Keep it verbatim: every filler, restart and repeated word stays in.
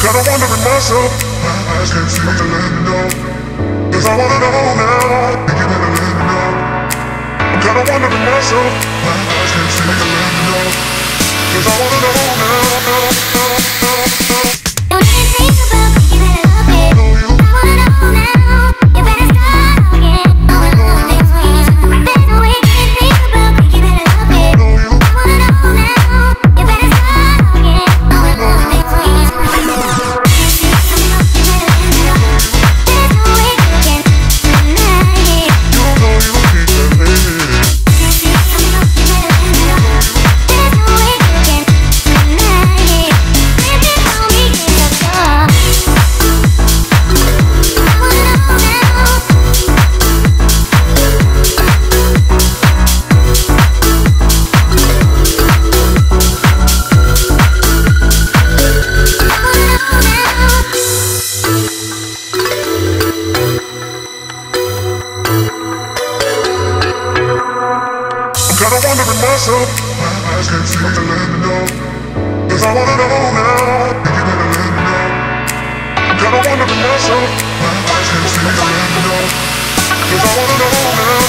kinda wondering myself, my eyes can't see the window. Cause I wanna know now, think you better let me know. I'm kinda wondering myself, my eyes can't see the window. Cause I wanna know now, now, now, now, now. Don't even think about it, you better love it. I wanna know now, you better start again. I wanna know things we there's no way you can think about it, you better love it. I wanna know now, you better start again. I wanna know things we there's no way you can deny it. You know you keep that lady. There's no way you can deny it. Baby, call me in the dark. I wanna know now. I'm kinda wondering myself, my eyes can't see the window. Cause I wanna know now, think you better let me know. I'm kinda wondering myself, my eyes can't see the window. Cause I wanna know now.